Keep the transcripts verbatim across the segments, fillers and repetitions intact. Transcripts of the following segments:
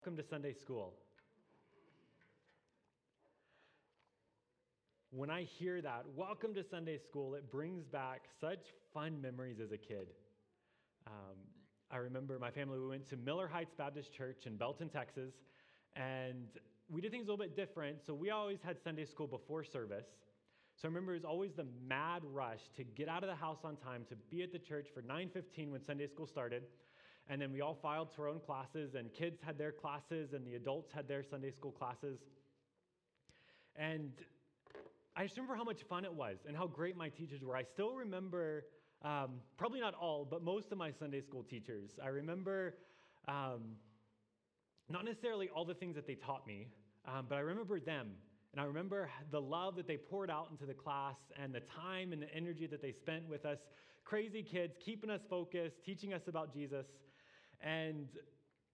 Welcome to Sunday school. When I hear that, welcome to Sunday school, it brings back such fun memories as a kid. Um, I remember my family, we went to Miller Heights Baptist Church in Belton, Texas, and we did things a little bit different. So we always had Sunday school before service. So I remember it was always the mad rush to get out of the house on time, to be at the church for nine fifteen when Sunday school started. And then we all filed to our own classes, and kids had their classes, and the adults had their Sunday school classes. And I just remember how much fun it was and how great my teachers were. I still remember, um, probably not all, but most of my Sunday school teachers. I remember um, not necessarily all the things that they taught me, um, but I remember them. And I remember the love that they poured out into the class and the time and the energy that they spent with us crazy kids, keeping us focused, teaching us about Jesus. And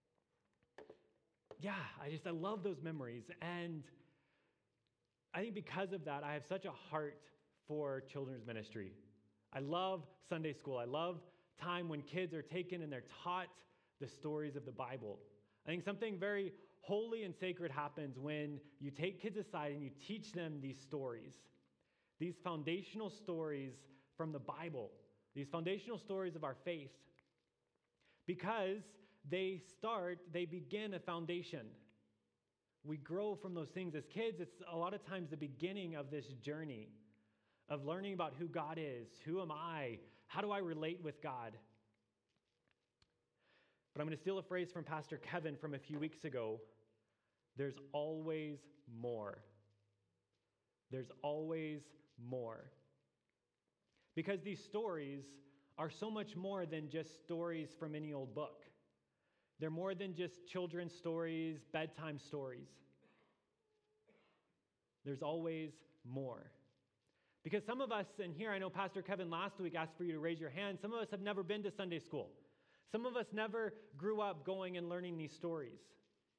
yeah, I just, I love those memories. And I think because of that, I have such a heart for children's ministry. I love Sunday school. I love time when kids are taken and they're taught the stories of the Bible. I think something very holy and sacred happens when you take kids aside and you teach them these stories, these foundational stories from the Bible, these foundational stories of our faith, because they start, they begin a foundation. We grow from those things as kids. It's a lot of times the beginning of this journey of learning about who God is, who am I, how do I relate with God. But I'm going to steal a phrase from Pastor Kevin from a few weeks ago. There's always more. There's always more. Because these stories are so much more than just stories from any old book. They're more than just children's stories, bedtime stories. There's always more. Because some of us, and here I know Pastor Kevin last week asked for you to raise your hand, some of us have never been to Sunday school. Some of us never grew up going and learning these stories.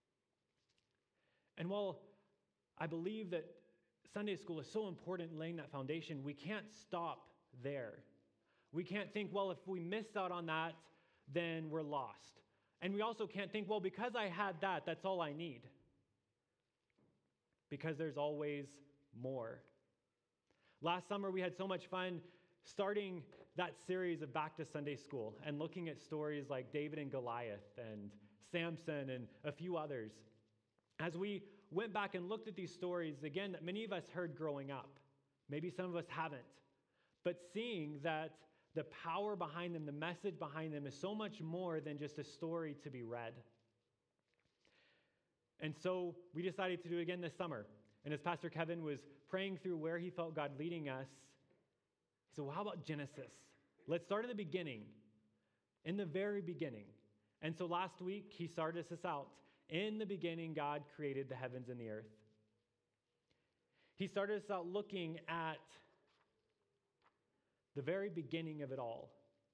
And while I believe that Sunday school is so important in laying that foundation, we can't stop there. We can't think, well, if we miss out on that, then we're lost. And we also can't think, well, because I had that, that's all I need. Because there's always more. Last summer, we had so much fun starting that series of Back to Sunday School and looking at stories like David and Goliath and Samson and a few others. As we went back and looked at these stories, again, that many of us heard growing up, maybe some of us haven't, but seeing that the power behind them, the message behind them is so much more than just a story to be read. And so we decided to do it again this summer. And as Pastor Kevin was praying through where he felt God leading us, he said, well, how about Genesis? Let's start at the beginning, in the very beginning. And so last week, he started us out. In the beginning, God created the heavens and the earth. He started us out looking at the very beginning of it all.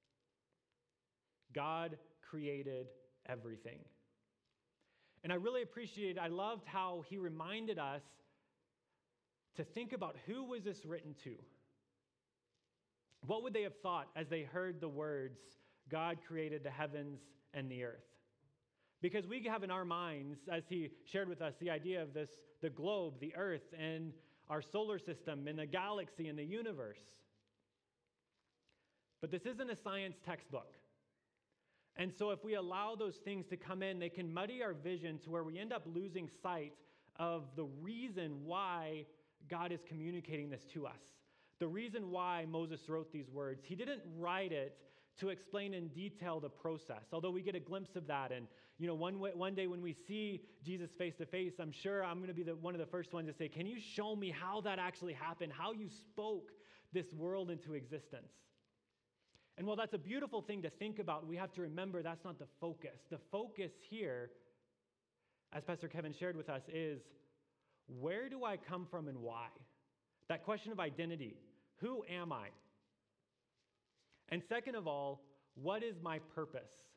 God created everything. And I really appreciated, I loved how he reminded us to think about who was this written to? What would they have thought as they heard the words, God created the heavens and the earth? Because we have in our minds, as he shared with us, the idea of this, the globe, the earth, and our solar system, and the galaxy, and the universe. But this isn't a science textbook. And so if we allow those things to come in, they can muddy our vision to where we end up losing sight of the reason why God is communicating this to us. The reason why Moses wrote these words, he didn't write it to explain in detail the process, although we get a glimpse of that. And, you know, one, way, one day when we see Jesus face to face, I'm sure I'm going to be the, one of the first ones to say, can you show me how that actually happened, how you spoke this world into existence? And while that's a beautiful thing to think about, we have to remember that's not the focus. The focus here, as Pastor Kevin shared with us, is where do I come from and why? That question of identity. Who am I? And second of all, what is my purpose?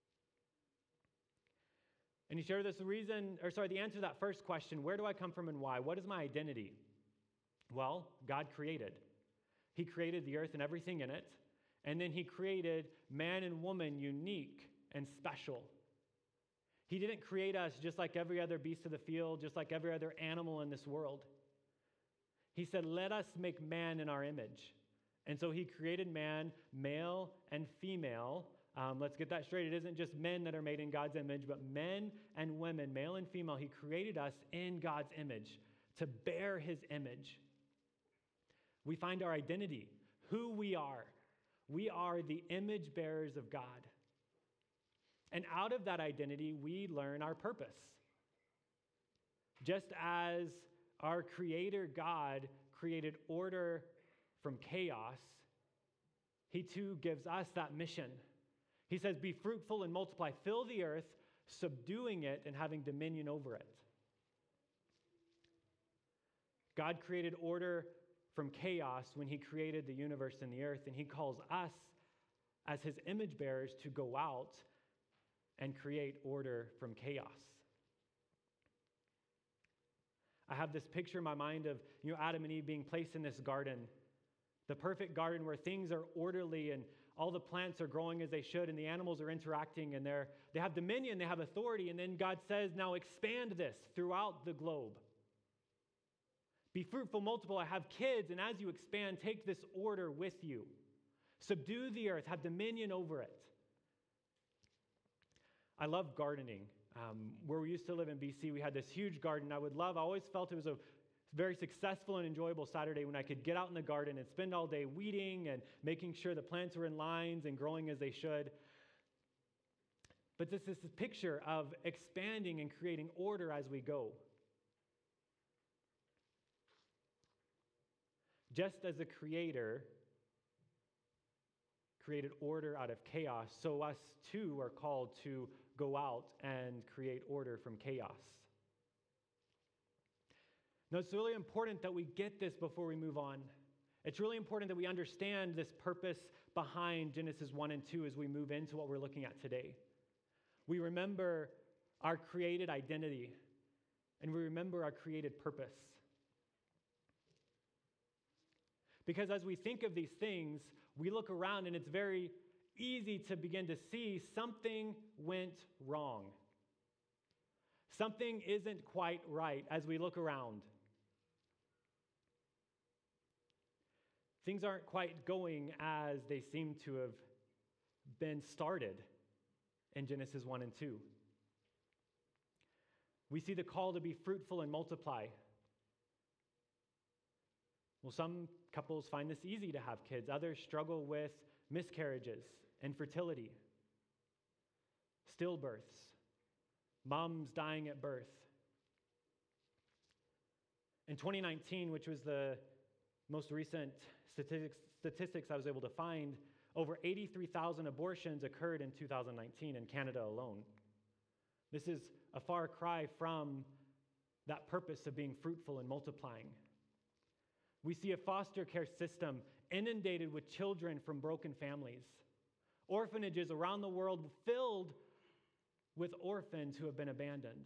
And he shared with us the reason, or sorry, the answer to that first question, where do I come from and why? What is my identity? Well, God created. He created the earth and everything in it. And then he created man and woman unique and special. He didn't create us just like every other beast of the field, just like every other animal in this world. He said, let us make man in our image. And so he created man, male and female. Um, let's get that straight. It isn't just men that are made in God's image, but men and women, male and female. He created us in God's image to bear his image. We find our identity, who we are. We are the image bearers of God. And out of that identity, we learn our purpose. Just as our Creator God created order from chaos, he too gives us that mission. He says, be fruitful and multiply, fill the earth, subduing it and having dominion over it. God created order from chaos when he created the universe and the earth, and he calls us as his image bearers to go out and create order from chaos. I have this picture in my mind of, you know, Adam and Eve being placed in this garden, the perfect garden where things are orderly and all the plants are growing as they should and the animals are interacting and they're, they have dominion, they have authority, and then God says, now expand this throughout the globe. Be fruitful, multiply, have kids, and as you expand, take this order with you. Subdue the earth, have dominion over it. I love gardening. Um, where we used to live in B C, we had this huge garden. I would love, I always felt it was a very successful and enjoyable Saturday when I could get out in the garden and spend all day weeding and making sure the plants were in lines and growing as they should. But this is this picture of expanding and creating order as we go. Just as the Creator created order out of chaos, so us too are called to go out and create order from chaos. Now, it's really important that we get this before we move on. It's really important that we understand this purpose behind Genesis one and two as we move into what we're looking at today. We remember our created identity, and we remember our created purpose. Because as we think of these things, we look around and it's very easy to begin to see something went wrong. Something isn't quite right as we look around. Things aren't quite going as they seem to have been started in Genesis one and two. We see the call to be fruitful and multiply. Well, some couples find this easy to have kids. Others struggle with miscarriages, infertility, stillbirths, moms dying at birth. In twenty nineteen, which was the most recent statistics, statistics I was able to find, over eighty-three thousand abortions occurred in two thousand nineteen in Canada alone. This is a far cry from that purpose of being fruitful and multiplying. We see a foster care system inundated with children from broken families. Orphanages around the world filled with orphans who have been abandoned.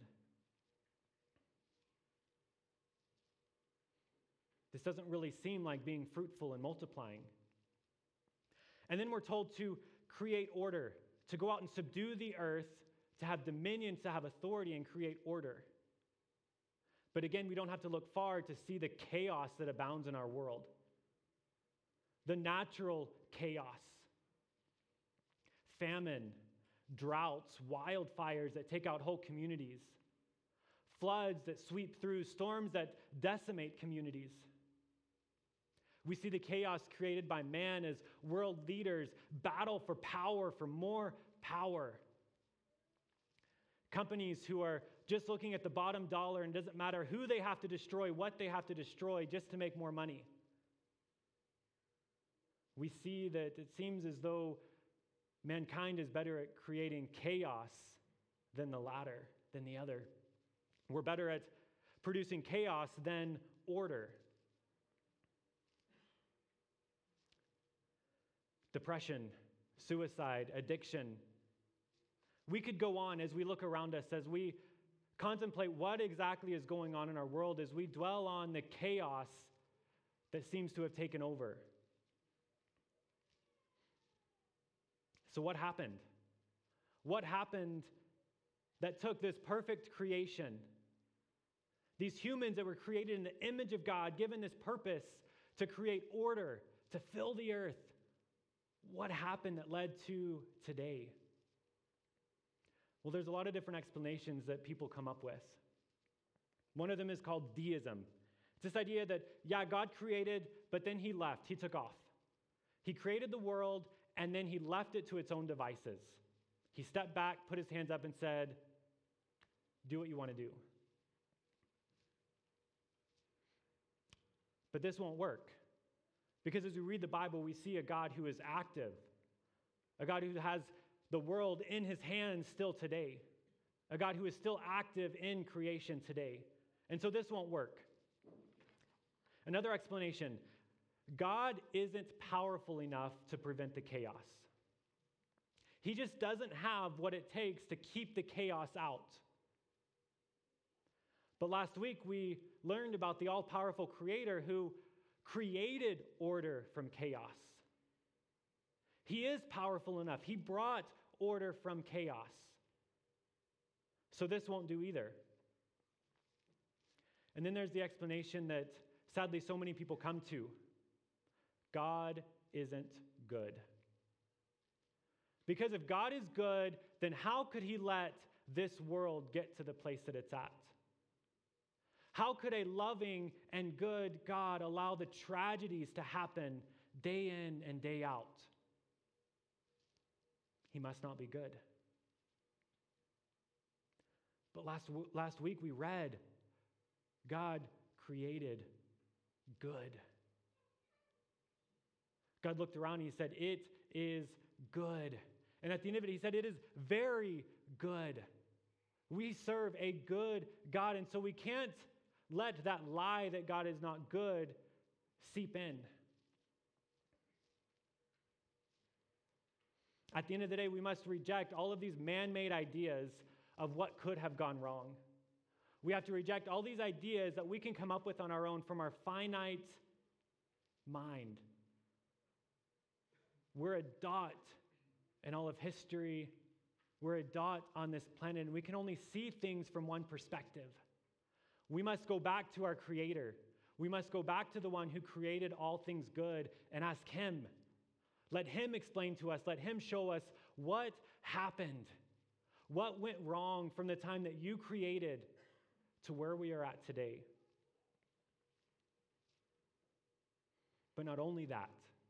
This doesn't really seem like being fruitful and multiplying. And then we're told to create order, to go out and subdue the earth, to have dominion, to have authority and create order. But again, we don't have to look far to see the chaos that abounds in our world. The natural chaos. Famine, droughts, wildfires that take out whole communities. Floods that sweep through, storms that decimate communities. We see the chaos created by man as world leaders battle for power, for more power. Companies who are just looking at the bottom dollar and it doesn't matter who they have to destroy, what they have to destroy just to make more money. We see that it seems as though mankind is better at creating chaos than the latter, than the other. We're better at producing chaos than order. Depression, suicide, addiction. We could go on as we look around us, as we contemplate what exactly is going on in our world, as we dwell on the chaos that seems to have taken over. So what happened? What happened that took this perfect creation, these humans that were created in the image of God, given this purpose to create order, to fill the earth, what happened that led to today? Well, there's a lot of different explanations that people come up with. One of them is called deism. It's this idea that, yeah, God created, but then he left. He took off. He created the world, and then he left it to its own devices. He stepped back, put his hands up, and said, do what you want to do. But this won't work. Because as we read the Bible, we see a God who is active, a God who has the world in his hands still today, a God who is still active in creation today. And so this won't work. Another explanation, God isn't powerful enough to prevent the chaos. He just doesn't have what it takes to keep the chaos out. But last week we learned about the all-powerful Creator who created order from chaos. He is powerful enough. He brought order from chaos. So this won't do either. And then there's the explanation that sadly so many people come to. God isn't good. Because if God is good, then how could he let this world get to the place that it's at? How could a loving and good God allow the tragedies to happen day in and day out? He must not be good. But last, last week we read, God created good. God looked around and he said, it is good. And at the end of it, he said, it is very good. We serve a good God, and so we can't let that lie that God is not good seep in. At the end of the day, we must reject all of these man-made ideas of what could have gone wrong. We have to reject all these ideas that we can come up with on our own from our finite mind. We're a dot in all of history. We're a dot on this planet, and we can only see things from one perspective. We must go back to our Creator. We must go back to the one who created all things good and ask him. Let him explain to us. Let him show us what happened. What went wrong from the time that you created to where we are at today. But not only that,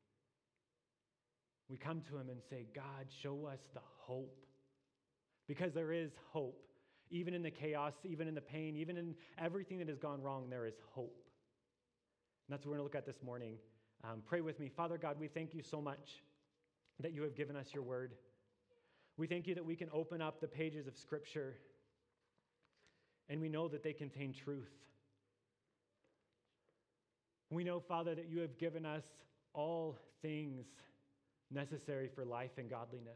we come to him and say, God, show us the hope. Because there is hope. Even in the chaos, even in the pain, even in everything that has gone wrong, there is hope. And that's what we're going to look at this morning. Um, pray with me. Father God, we thank you so much that you have given us your word. We thank you that we can open up the pages of Scripture and we know that they contain truth. We know, Father, that you have given us all things necessary for life and godliness.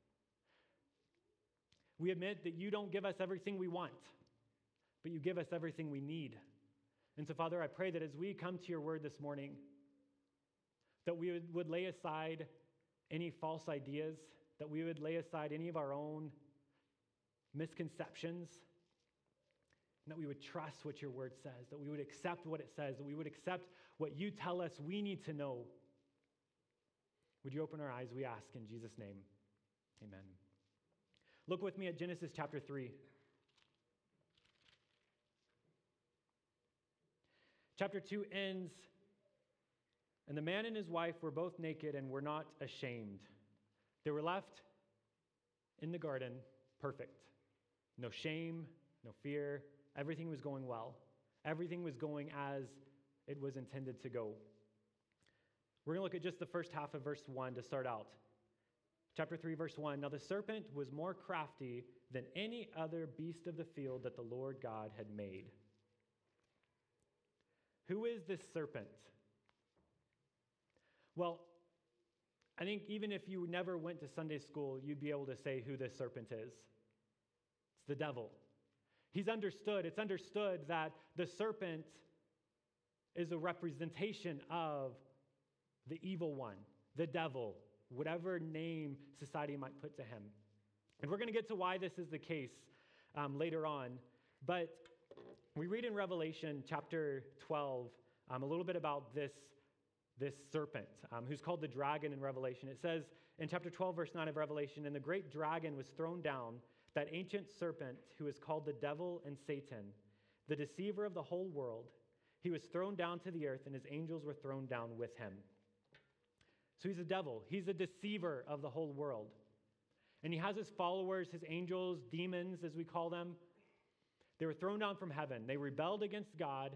We admit that you don't give us everything we want, but you give us everything we need. And so, Father, I pray that as we come to your word this morning, that we would, would lay aside any false ideas, that we would lay aside any of our own misconceptions, and that we would trust what your word says, that we would accept what it says, that we would accept what you tell us we need to know. Would you open our eyes, we ask, in Jesus' name. Amen. Look with me at Genesis chapter three. Chapter two ends, and the man and his wife were both naked and were not ashamed. They were left in the garden perfect. No shame, no fear. Everything was going well. Everything was going as it was intended to go. We're going to look at just the first half of verse one to start out. Chapter three, verse one. Now the serpent was more crafty than any other beast of the field that the Lord God had made. Who is this serpent? Well, I think even if you never went to Sunday school, you'd be able to say who this serpent is. It's the devil. He's understood. It's understood that the serpent is a representation of the evil one, the devil, whatever name society might put to him. And we're going to get to why this is the case um, later on. But we read in Revelation chapter twelve um, a little bit about this, this serpent um, who's called the dragon in Revelation. It says in chapter twelve, verse nine of Revelation, "And the great dragon was thrown down, that ancient serpent who is called the devil and Satan, the deceiver of the whole world. He was thrown down to the earth, and his angels were thrown down with him." So he's a devil. He's a deceiver of the whole world. And he has his followers, his angels, demons, as we call them. They were thrown down from heaven. They rebelled against God,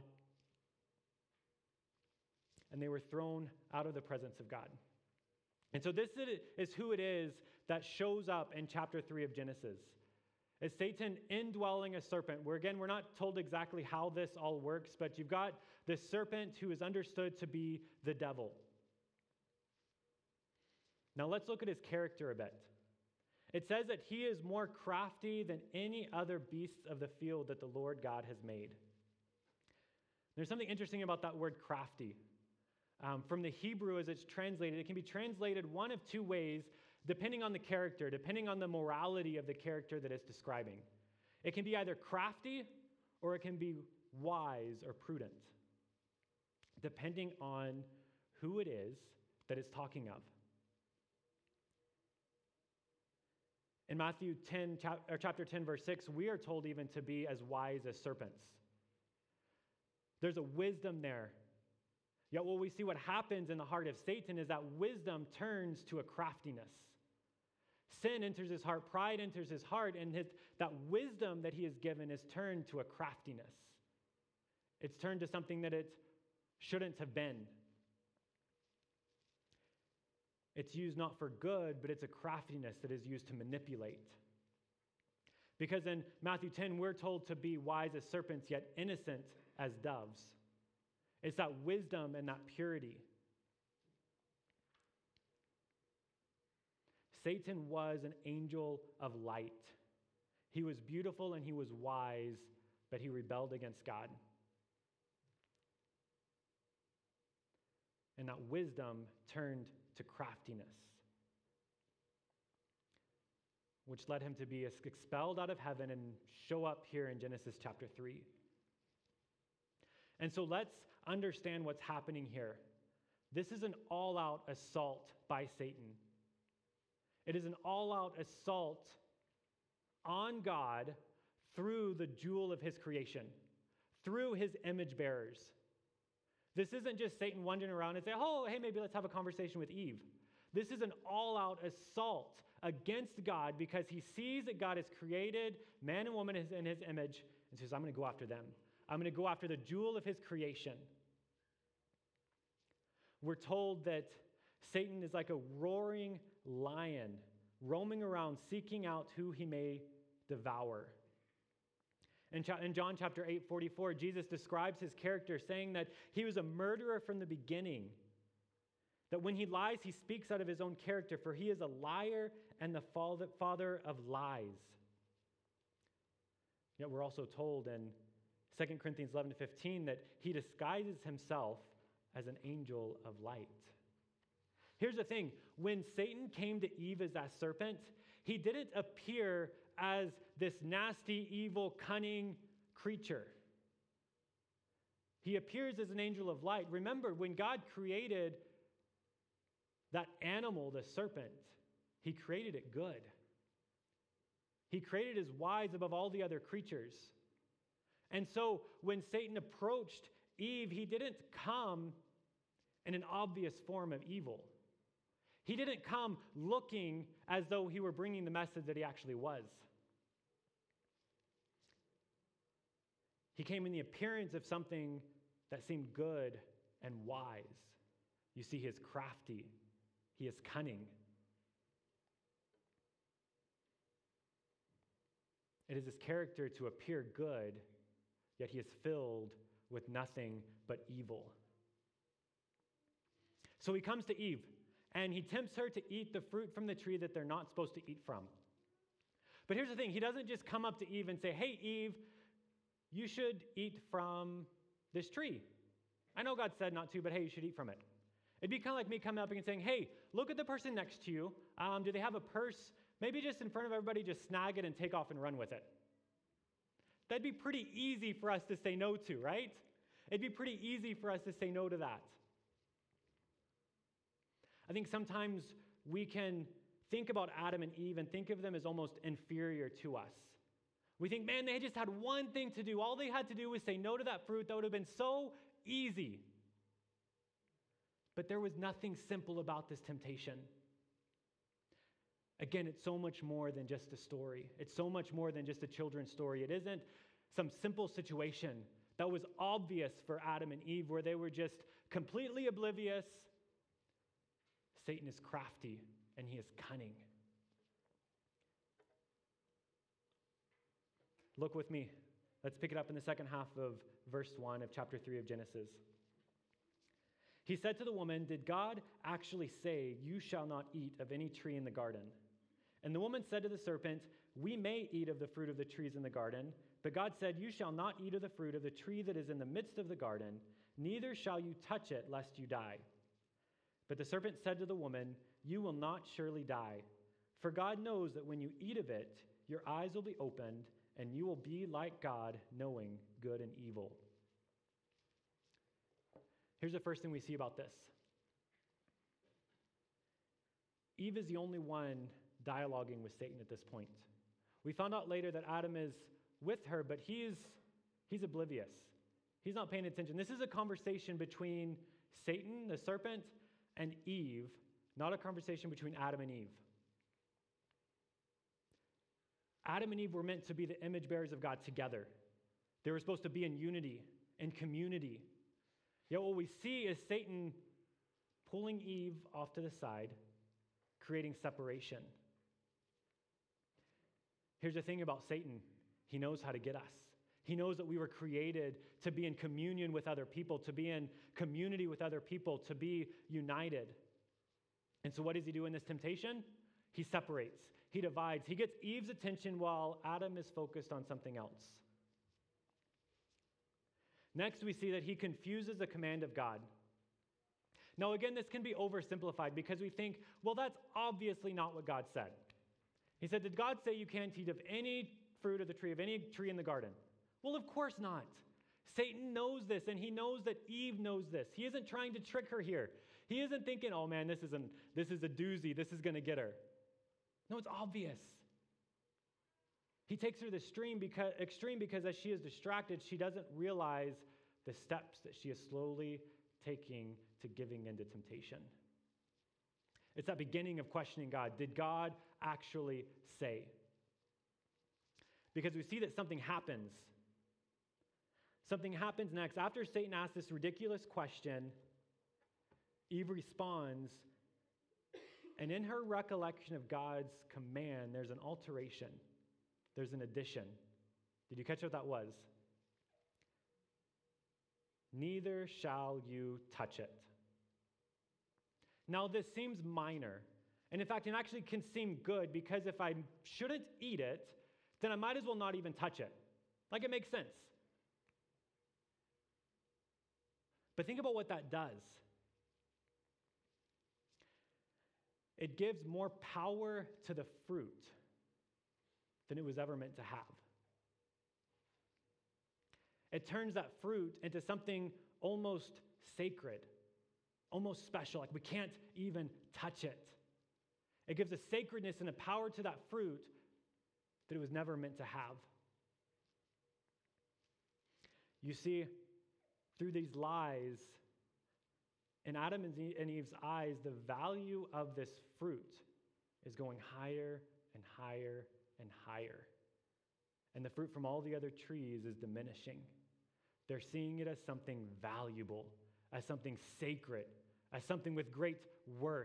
and they were thrown out of the presence of God. And so this is who it is that shows up in chapter three of Genesis. It's Satan indwelling a serpent, where again, we're not told exactly how this all works, but you've got this serpent who is understood to be the devil. Now let's look at his character a bit. It says that he is more crafty than any other beasts of the field that the Lord God has made. There's something interesting about that word crafty. Um, from the Hebrew, as it's translated, it can be translated one of two ways, depending on the character, depending on the morality of the character that it's describing. It can be either crafty or it can be wise or prudent, depending on who it is that it's talking of. In Matthew ten, or chapter ten, verse six, we are told even to be as wise as serpents. There's a wisdom there. Yet what we see what happens in the heart of Satan is that wisdom turns to a craftiness. Sin enters his heart, pride enters his heart, and his, that wisdom that he is given is turned to a craftiness. It's turned to something that it shouldn't have been. It's used not for good, but it's a craftiness that is used to manipulate. Because in Matthew ten, we're told to be wise as serpents, yet innocent as doves. It's that wisdom and that purity. Satan was an angel of light. He was beautiful and he was wise, but he rebelled against God. And that wisdom turned to craftiness, which led him to be expelled out of heaven and show up here in Genesis chapter three. And so let's understand what's happening here. This is an all-out assault by Satan. It is an all-out assault on God through the jewel of his creation, through his image bearers. This isn't just Satan wandering around and say, oh, hey, maybe let's have a conversation with Eve. This is an all-out assault against God because he sees that God has created man and woman in his image and says, I'm going to go after them. I'm going to go after the jewel of his creation. We're told that Satan is like a roaring lion roaming around seeking out who he may devour. In, cha- in John chapter eight, forty-four, Jesus describes his character saying that he was a murderer from the beginning. That when he lies, he speaks out of his own character, for he is a liar and the father of lies. Yet we're also told in Second Corinthians eleven to fifteen that he disguises himself as an angel of light. Here's the thing. When Satan came to Eve as that serpent, he didn't appear as this nasty, evil, cunning creature. He appears as an angel of light. Remember, when God created that animal, the serpent, he created it good. He created it as wise above all the other creatures. And so when Satan approached Eve, he didn't come in an obvious form of evil. He didn't come looking as though he were bringing the message that he actually was. He came in the appearance of something that seemed good and wise. You see, he is crafty. He is cunning. It is his character to appear good, yet he is filled with nothing but evil. So he comes to Eve, and he tempts her to eat the fruit from the tree that they're not supposed to eat from. But here's the thing. He doesn't just come up to Eve and say, hey, Eve, you should eat from this tree. I know God said not to, but hey, you should eat from it. It'd be kind of like me coming up and saying, hey, look at the person next to you. Um, do they have a purse? Maybe just in front of everybody, just snag it and take off and run with it. That'd be pretty easy for us to say no to, right? It'd be pretty easy for us to say no to that. I think sometimes we can think about Adam and Eve and think of them as almost inferior to us. We think, man, they just had one thing to do. All they had to do was say no to that fruit. That would have been so easy. But there was nothing simple about this temptation. Again, it's so much more than just a story. It's so much more than just a children's story. It isn't some simple situation that was obvious for Adam and Eve where they were just completely oblivious. Satan is crafty and he is cunning. Look with me. Let's pick it up in the second half of verse one of chapter three of Genesis. He said to the woman, "Did God actually say, 'You shall not eat of any tree in the garden'?" And the woman said to the serpent, "We may eat of the fruit of the trees in the garden, but God said, 'You shall not eat of the fruit of the tree that is in the midst of the garden, neither shall you touch it, lest you die.' But the serpent said to the woman, 'You will not surely die, for God knows that when you eat of it, your eyes will be opened, and you will be like God, knowing good and evil.'" Here's the first thing we see about this. Eve is the only one dialoguing with Satan at this point. We found out later that Adam is with her, but he's, he's oblivious. He's not paying attention. This is a conversation between Satan, the serpent, and Eve, not a conversation between Adam and Eve. Adam and Eve were meant to be the image bearers of God together. They were supposed to be in unity and community. Yet what we see is Satan pulling Eve off to the side, creating separation. Here's the thing about Satan. He knows how to get us. He knows that we were created to be in communion with other people, to be in community with other people, to be united. And so what does he do in this temptation? He separates. He divides. He gets Eve's attention while Adam is focused on something else. Next, we see that he confuses the command of God. Now, again, this can be oversimplified because we think, well, that's obviously not what God said. He said, "Did God say you can't eat of any fruit of the tree, of any tree in the garden?" Well, of course not. Satan knows this, and he knows that Eve knows this. He isn't trying to trick her here. He isn't thinking, oh man, this is, an, this is a doozy. This is going to get her. No, it's obvious. He takes her to the extreme because, extreme because as she is distracted, she doesn't realize the steps that she is slowly taking to giving into temptation. It's that beginning of questioning God. Did God actually say? Because we see that something happens. Something happens next. After Satan asks this ridiculous question, Eve responds, and in her recollection of God's command, there's an alteration. There's an addition. Did you catch what that was? Neither shall you touch it. Now, this seems minor. And in fact, it actually can seem good because if I shouldn't eat it, then I might as well not even touch it. Like, it makes sense. But think about what that does. It gives more power to the fruit than it was ever meant to have. It turns that fruit into something almost sacred, almost special, like we can't even touch it. It gives a sacredness and a power to that fruit that it was never meant to have. You see, through these lies, in Adam and Eve's eyes, the value of this fruit is going higher and higher and higher. And the fruit from all the other trees is diminishing. They're seeing it as something valuable, as something sacred, as something with great worth.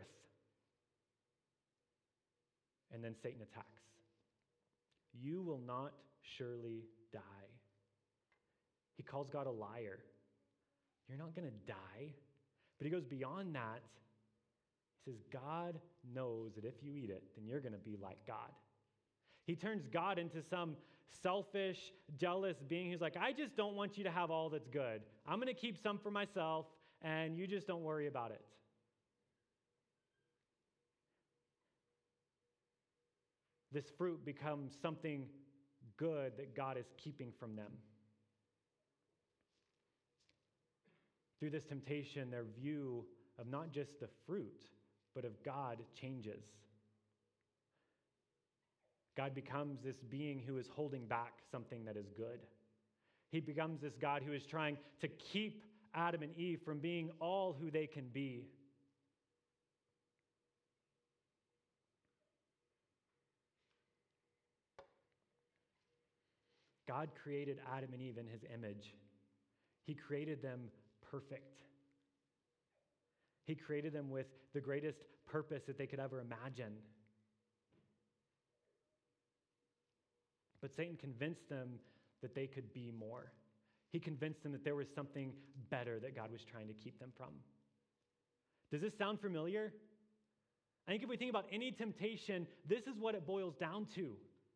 And then Satan attacks. You will not surely die. He calls God a liar. You're not going to die. But he goes beyond that. He says, God knows that if you eat it, then you're going to be like God. He turns God into some selfish, jealous being who's like, I just don't want you to have all that's good. I'm going to keep some for myself, and you just don't worry about it. This fruit becomes something good that God is keeping from them. Through this temptation, their view of not just the fruit, but of God changes. God becomes this being who is holding back something that is good. He becomes this God who is trying to keep Adam and Eve from being all who they can be. God created Adam and Eve in his image. He created them perfect. He created them with the greatest purpose that they could ever imagine. But Satan convinced them that they could be more. He convinced them that there was something better that God was trying to keep them from. Does this sound familiar? I think if we think about any temptation, this is what it boils down to.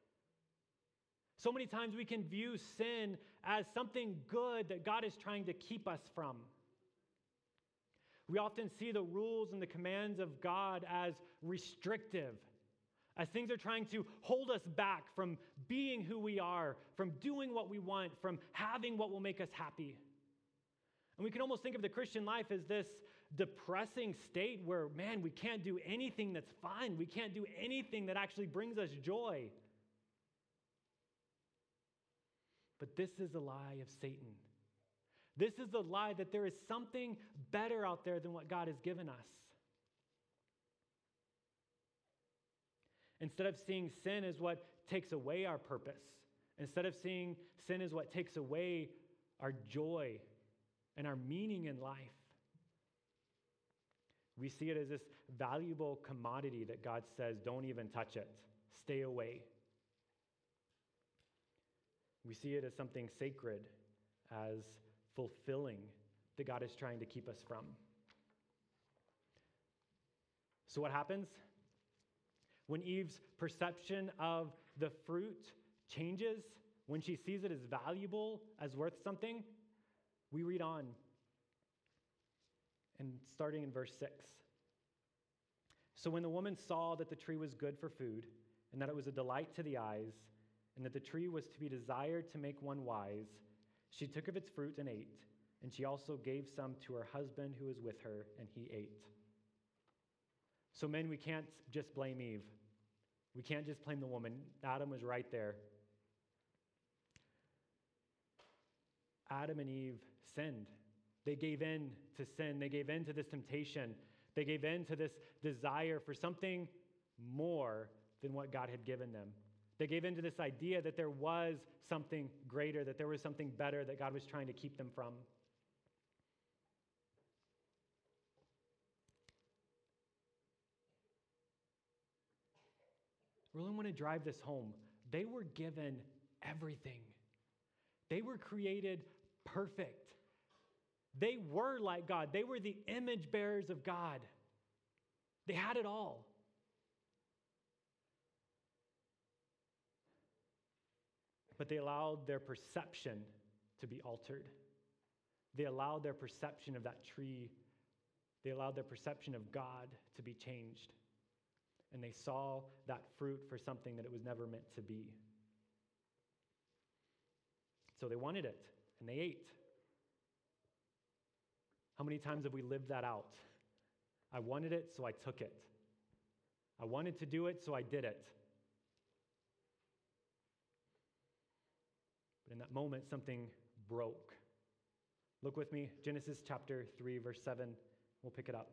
So many times we can view sin as something good that God is trying to keep us from. We often see the rules and the commands of God as restrictive, as things are trying to hold us back from being who we are, from doing what we want, from having what will make us happy. And we can almost think of the Christian life as this depressing state where, man, we can't do anything that's fun. We can't do anything that actually brings us joy. But this is a lie of Satan. This is the lie that there is something better out there than what God has given us. Instead of seeing sin as what takes away our purpose, instead of seeing sin as what takes away our joy and our meaning in life, we see it as this valuable commodity that God says, don't even touch it. Stay away. We see it as something sacred, as fulfilling, that God is trying to keep us from. So what happens? When Eve's perception of the fruit changes, when she sees it as valuable, as worth something, we read on. And starting in verse six. So when the woman saw that the tree was good for food, and that it was a delight to the eyes, and that the tree was to be desired to make one wise, she took of its fruit and ate, and she also gave some to her husband who was with her, and he ate. So men, we can't just blame Eve. We can't just blame the woman. Adam was right there. Adam and Eve sinned. They gave in to sin. They gave in to this temptation. They gave in to this desire for something more than what God had given them. They gave in to this idea that there was something greater, that there was something better that God was trying to keep them from. I really want to drive this home. They were given everything. They were created perfect. They were like God. They were the image bearers of God. They had it all. But they allowed their perception to be altered. They allowed their perception of that tree, they allowed their perception of God to be changed. And they saw that fruit for something that it was never meant to be. So they wanted it, and they ate. How many times have we lived that out? I wanted it, so I took it. I wanted to do it, so I did it. But in that moment, something broke. Look with me, Genesis chapter three, verse seven. We'll pick it up.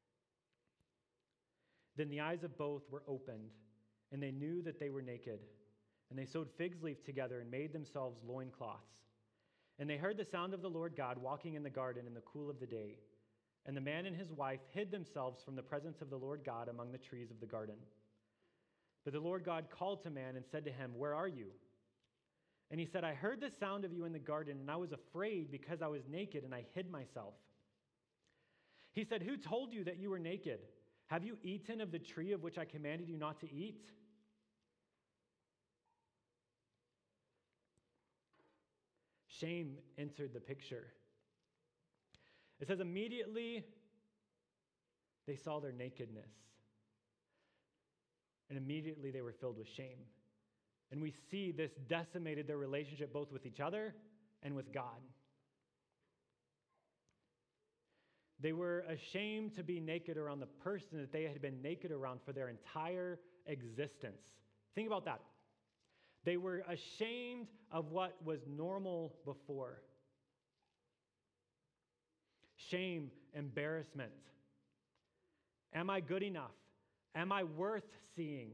Then the eyes of both were opened, and they knew that they were naked. And they sewed fig leaf together and made themselves loincloths. And they heard the sound of the Lord God walking in the garden in the cool of the day. And the man and his wife hid themselves from the presence of the Lord God among the trees of the garden. But the Lord God called to man and said to him, "Where are you?" And he said, "I heard the sound of you in the garden, and I was afraid because I was naked, and I hid myself." He said, "Who told you that you were naked? Have you eaten of the tree of which I commanded you not to eat?" Shame entered the picture. It says immediately they saw their nakedness. And immediately they were filled with shame. And we see this decimated their relationship both with each other and with God. They were ashamed to be naked around the person that they had been naked around for their entire existence. Think about that. They were ashamed of what was normal before. Shame, embarrassment. Am I good enough? Am I worth seeing?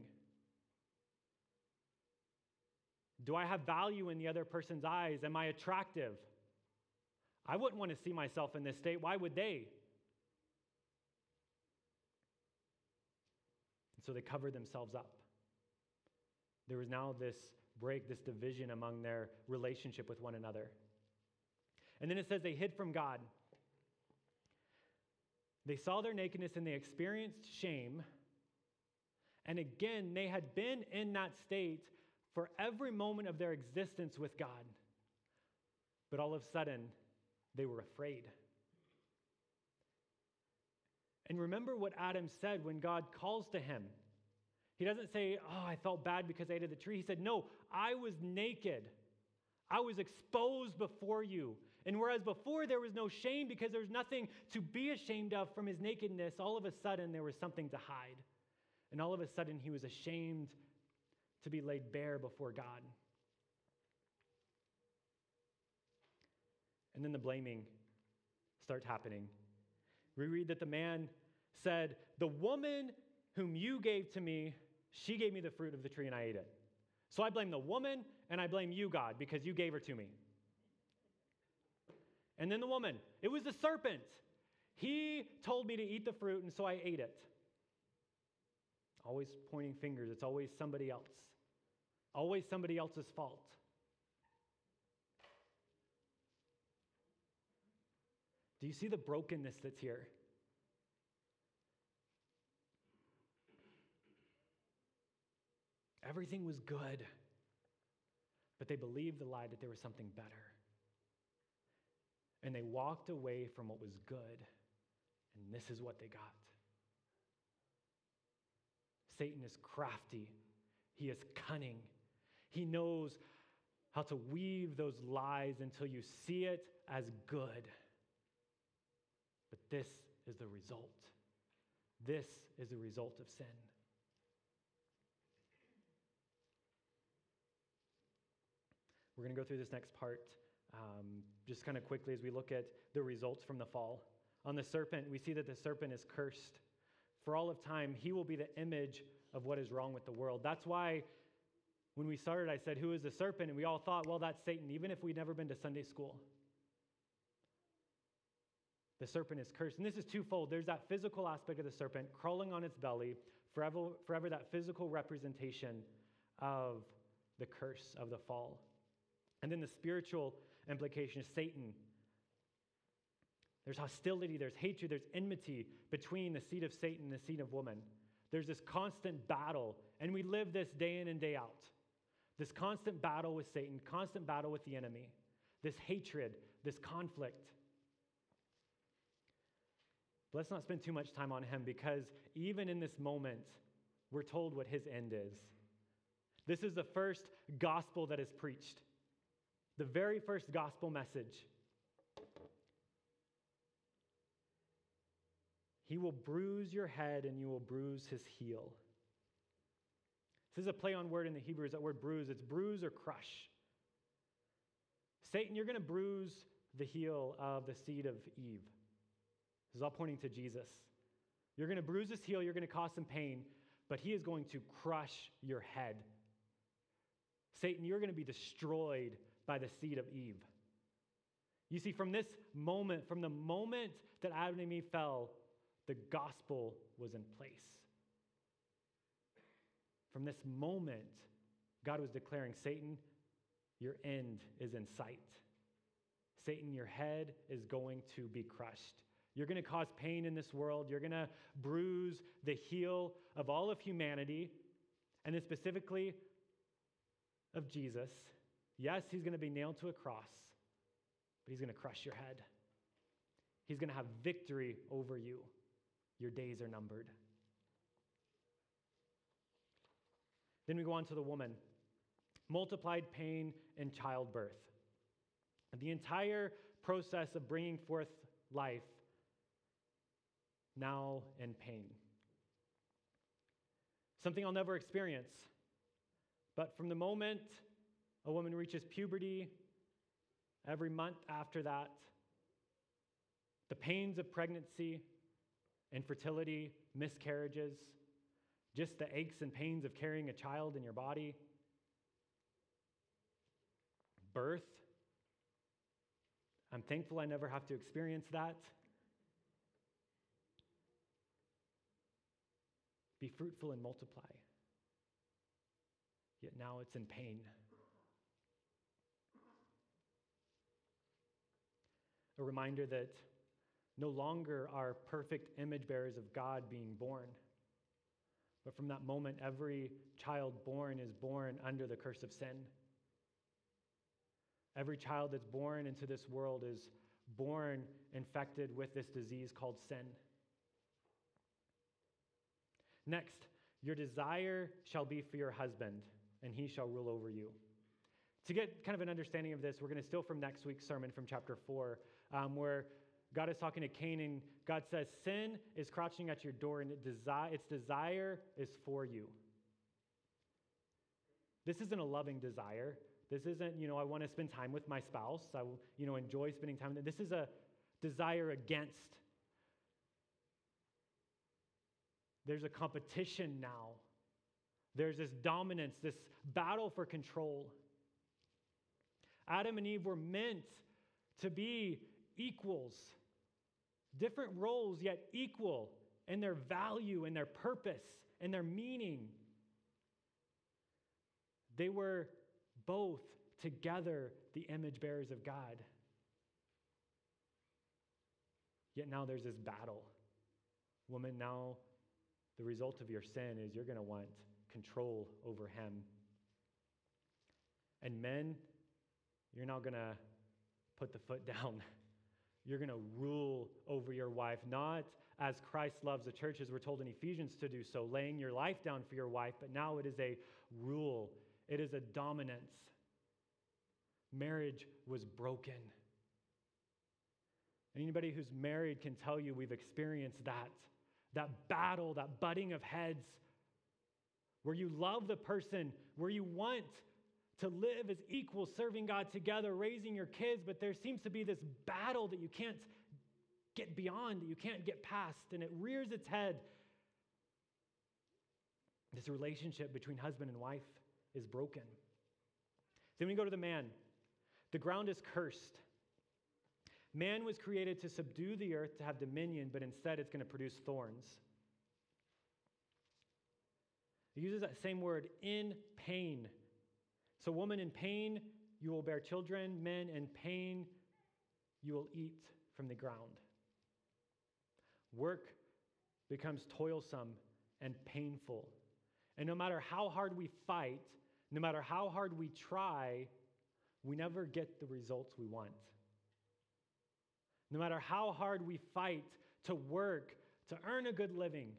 Do I have value in the other person's eyes? Am I attractive? I wouldn't want to see myself in this state. Why would they? And so they covered themselves up. There was now this break, this division among their relationship with one another. And then it says they hid from God. They saw their nakedness and they experienced shame. And again, they had been in that state for every moment of their existence with God. But all of a sudden, they were afraid. And remember what Adam said when God calls to him. He doesn't say, oh, I felt bad because I ate of the tree. He said, no, I was naked. I was exposed before you. And whereas before there was no shame because there was nothing to be ashamed of from his nakedness, all of a sudden there was something to hide. And all of a sudden he was ashamed to be laid bare before God. And then the blaming starts happening. We read that the man said, the woman whom you gave to me, she gave me the fruit of the tree and I ate it. So I blame the woman and I blame you, God, because you gave her to me. And then the woman, it was the serpent. He told me to eat the fruit and so I ate it. Always pointing fingers. It's always somebody else. Always somebody else's fault. Do you see the brokenness that's here? Everything was good, but they believed the lie that there was something better. And they walked away from what was good, and this is what they got. Satan is crafty. He is cunning. He knows how to weave those lies until you see it as good. But this is the result. This is the result of sin. We're going to go through this next part um, just kind of quickly as we look at the results from the fall. On the serpent, we see that the serpent is cursed. For all of time, he will be the image of what is wrong with the world. That's why when we started, I said, who is the serpent? And we all thought, well, that's Satan, even if we'd never been to Sunday school. The serpent is cursed. And this is twofold. There's that physical aspect of the serpent crawling on its belly, forever, forever that physical representation of the curse of the fall. And then the spiritual implication is Satan. There's hostility, there's hatred, there's enmity between the seed of Satan and the seed of woman. There's this constant battle, and we live this day in and day out. This constant battle with Satan, constant battle with the enemy, this hatred, this conflict. But let's not spend too much time on him because even in this moment, we're told what his end is. This is the first gospel that is preached. The very first gospel message. He will bruise your head and you will bruise his heel. This is a play on word in the Hebrew, is that word bruise. It's bruise or crush. Satan, you're going to bruise the heel of the seed of Eve. This is all pointing to Jesus. You're going to bruise his heel, you're going to cause some pain, but he is going to crush your head. Satan, you're going to be destroyed by the seed of Eve. You see, from this moment, from the moment that Adam and Eve fell, the gospel was in place. From this moment, God was declaring, Satan, your end is in sight. Satan, your head is going to be crushed. You're going to cause pain in this world. You're going to bruise the heel of all of humanity, and then specifically of Jesus. Yes, he's going to be nailed to a cross, but he's going to crush your head. He's going to have victory over you. Your days are numbered. Then we go on to the woman. multiplied pain in childbirth. The entire process of bringing forth life, now in pain. Something I'll never experience. But from the moment a woman reaches puberty, every month after that, the pains of pregnancy, infertility, miscarriages, just the aches and pains of carrying a child in your body, birth. I'm thankful I never have to experience that. Be fruitful and multiply. Yet now it's in pain. A reminder that no longer are perfect image bearers of God being born. But from that moment, every child born is born under the curse of sin. Every child that's born into this world is born infected with this disease called sin. Next, your desire shall be for your husband, and he shall rule over you. To get kind of an understanding of this, we're going to steal from next week's sermon from chapter four, um, where God is talking to Cain, and God says, sin is crouching at your door, and it desi- its desire is for you. This isn't a loving desire. This isn't, you know, I want to spend time with my spouse. I, you know, enjoy spending time with them. This is a desire against. There's a competition now. There's this dominance, this battle for control. Adam and Eve were meant to be equals, different roles, yet equal in their value, in their purpose, in their meaning. They were both together the image bearers of God. Yet now there's this battle. Woman, now the result of your sin is you're going to want control over him. And men, you're now going to put the foot down. You're going to rule over your wife, not as Christ loves the church, as we're told in Ephesians to do so, laying your life down for your wife, but now it is a rule. It is a dominance. Marriage was broken. Anybody who's married can tell you we've experienced that. That battle, that butting of heads, where you love the person, where you want to live as equals, serving God together, raising your kids, but there seems to be this battle that you can't get beyond, that you can't get past, and it rears its head. This relationship between husband and wife is broken. Then we go to the man. The ground is cursed. Man was created to subdue the earth, to have dominion, but instead it's going to produce thorns. It uses that same word, in pain. So woman, in pain, you will bear children. Men, in pain, you will eat from the ground. Work becomes toilsome and painful. And no matter how hard we fight, no matter how hard we try, we never get the results we want. No matter how hard we fight to work, to earn a good living,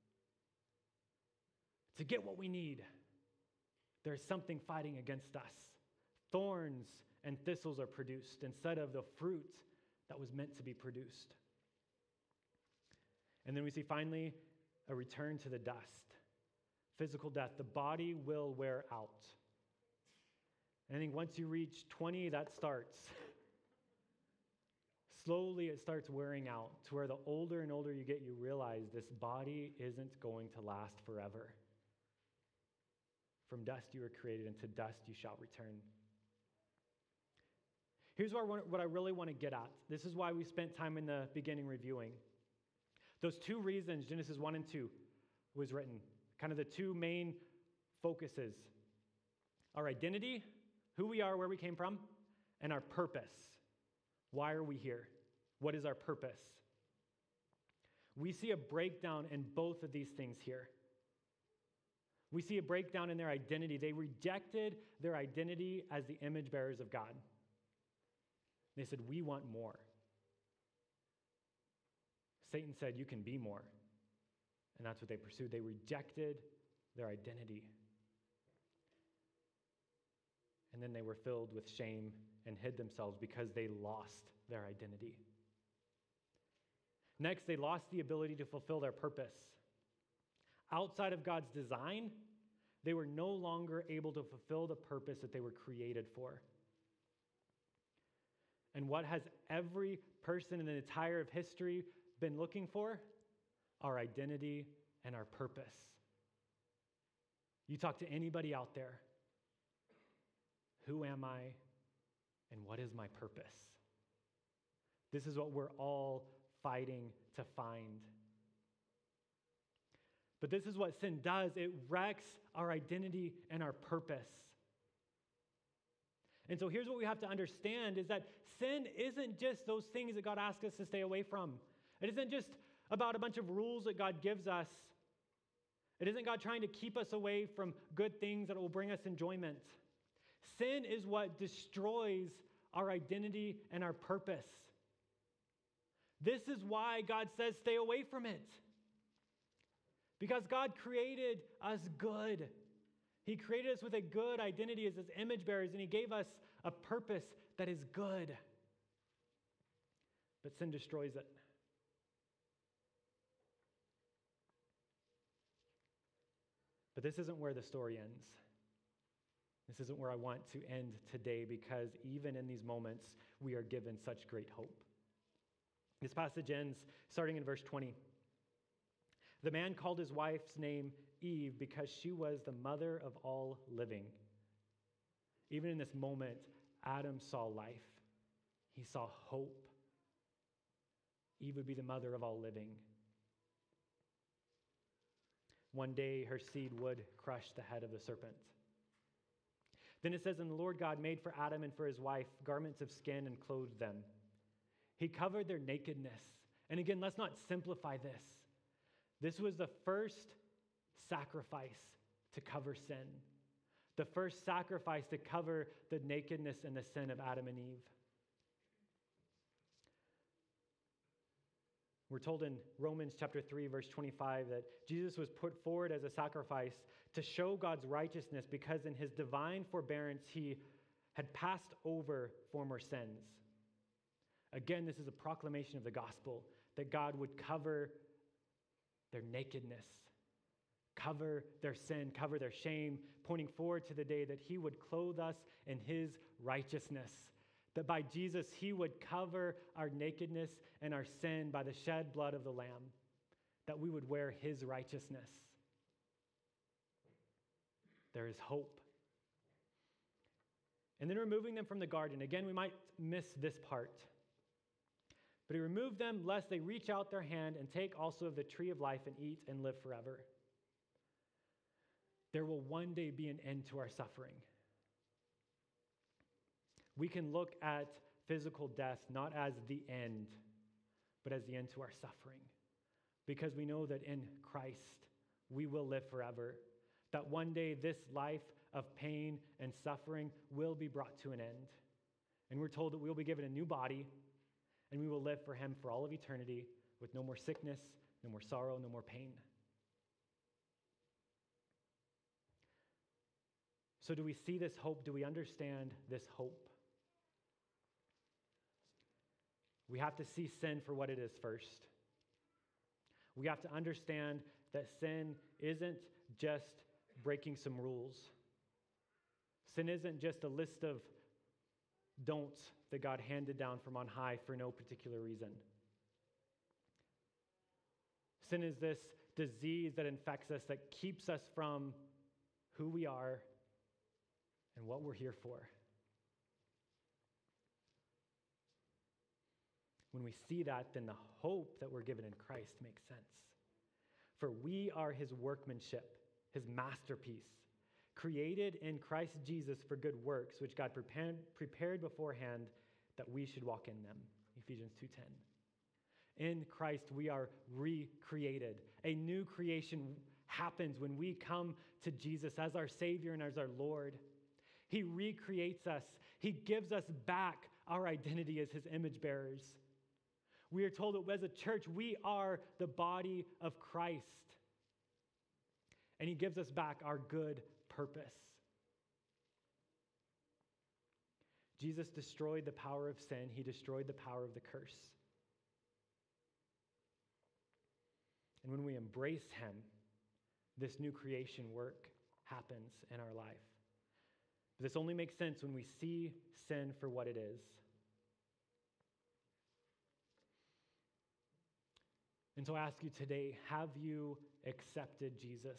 to get what we need, there's something fighting against us. Thorns and thistles are produced instead of the fruit that was meant to be produced. And then we see finally a return to the dust. Physical death. The body will wear out. And I think once you reach twenty, that starts. Slowly it starts wearing out to where the older and older you get, you realize this body isn't going to last forever. From dust you were created, and to dust you shall return. Here's what I, want, what I really want to get at. This is why we spent time in the beginning reviewing. Those two reasons, Genesis one and two, was written. Kind of the two main focuses. Our identity, who we are, where we came from, and our purpose. Why are we here? What is our purpose? We see a breakdown in both of these things here. We see a breakdown in their identity. They rejected their identity as the image bearers of God. They said, we want more. Satan said, you can be more. And that's what they pursued. They rejected their identity. And then they were filled with shame and hid themselves because they lost their identity. Next, they lost the ability to fulfill their purpose. Outside of God's design, they were no longer able to fulfill the purpose that they were created for. And what has every person in the entire of history been looking for? Our identity and our purpose. You talk to anybody out there. Who am I and what is my purpose? This is what we're all fighting to find. But this is what sin does. It wrecks our identity and our purpose. And so here's what we have to understand is that sin isn't just those things that God asks us to stay away from. It isn't just about a bunch of rules that God gives us. It isn't God trying to keep us away from good things that will bring us enjoyment. Sin is what destroys our identity and our purpose. This is why God says stay away from it. Because God created us good. He created us with a good identity as his image bearers, and he gave us a purpose that is good. But sin destroys it. But this isn't where the story ends. This isn't where I want to end today, because even in these moments, we are given such great hope. This passage ends starting in verse twenty. The man called his wife's name Eve because she was the mother of all living. Even in this moment, Adam saw life. He saw hope. Eve would be the mother of all living. One day, her seed would crush the head of the serpent. Then it says, and the Lord God made for Adam and for his wife garments of skin and clothed them. He covered their nakedness. And again, let's not simplify this. This was the first sacrifice to cover sin. The first sacrifice to cover the nakedness and the sin of Adam and Eve. We're told in Romans chapter three, verse twenty-five, that Jesus was put forward as a sacrifice to show God's righteousness because in his divine forbearance, he had passed over former sins. Again, this is a proclamation of the gospel, that God would cover their nakedness, cover their sin, cover their shame, pointing forward to the day that he would clothe us in his righteousness. That by Jesus, he would cover our nakedness and our sin by the shed blood of the Lamb, that we would wear his righteousness. There is hope. And then removing them from the garden. Again, we might miss this part. But he removed them lest they reach out their hand and take also of the tree of life and eat and live forever. There will one day be an end to our suffering. We can look at physical death not as the end, but as the end to our suffering. Because we know that in Christ, we will live forever. That one day this life of pain and suffering will be brought to an end. And we're told that we will be given a new body, and we will live for him for all of eternity with no more sickness, no more sorrow, no more pain. So do we see this hope? Do we understand this hope? We have to see sin for what it is first. We have to understand that sin isn't just breaking some rules. Sin isn't just a list of don'ts that God handed down from on high for no particular reason. Sin is this disease that infects us, that keeps us from who we are and what we're here for. When we see that, then the hope that we're given in Christ makes sense. For we are his workmanship, his masterpiece, created in Christ Jesus for good works, which God prepared, prepared beforehand that we should walk in them. Ephesians two ten. In Christ, we are recreated. A new creation happens when we come to Jesus as our Savior and as our Lord. He recreates us. He gives us back our identity as his image bearers. We are told that as a church, we are the body of Christ. And he gives us back our good purpose. Jesus destroyed the power of sin. He destroyed the power of the curse. And when we embrace him, this new creation work happens in our life. But this only makes sense when we see sin for what it is. And so I ask you today, have you accepted Jesus?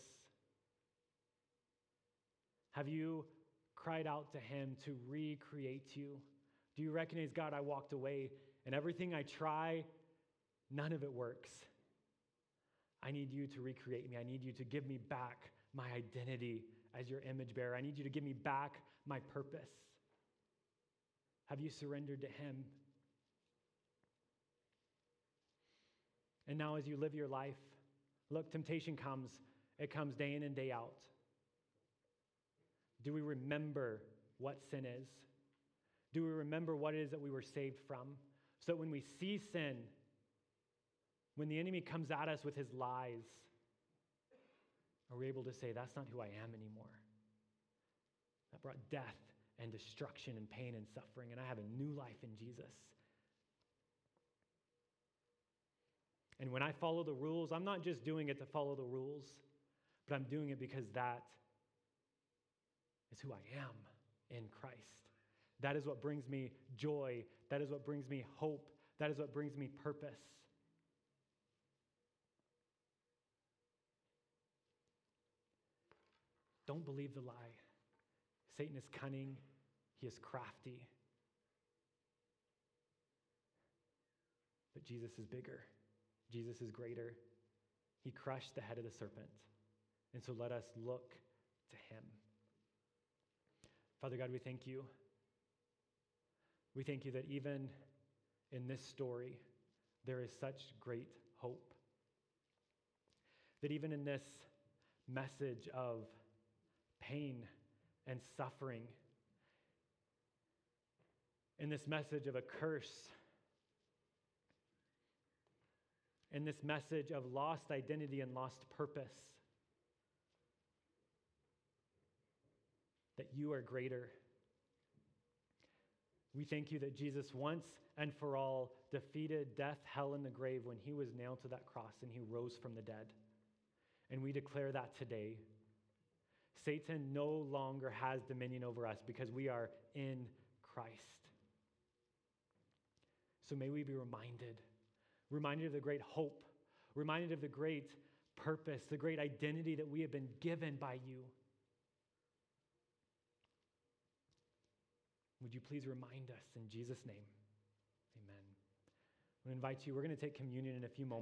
Have you cried out to him to recreate you? Do you recognize, God, I walked away and everything I try, none of it works. I need you to recreate me. I need you to give me back my identity as your image bearer. I need you to give me back my purpose. Have you surrendered to him? And now as you live your life, look, temptation comes. It comes day in and day out. Do we remember what sin is? Do we remember what it is that we were saved from? So that when we see sin, when the enemy comes at us with his lies, are we able to say, that's not who I am anymore? That brought death and destruction and pain and suffering, and I have a new life in Jesus. And when I follow the rules, I'm not just doing it to follow the rules, but I'm doing it because that is who I am in Christ. That is what brings me joy. That is what brings me hope. That is what brings me purpose. Don't believe the lie. Satan is cunning. He is crafty. But Jesus is bigger. Jesus is greater. He crushed the head of the serpent. And so let us look to him. Father God, we thank you. We thank you that even in this story, there is such great hope. That even in this message of pain and suffering, in this message of a curse, in this message of lost identity and lost purpose, that you are greater. We thank you that Jesus once and for all defeated death, hell, and the grave when he was nailed to that cross and he rose from the dead. And we declare that today. Satan no longer has dominion over us because we are in Christ. So may we be reminded, reminded of the great hope, reminded of the great purpose, the great identity that we have been given by you. Would you please remind us in Jesus' name? Amen. I'm going to invite you, we're going to take communion in a few moments.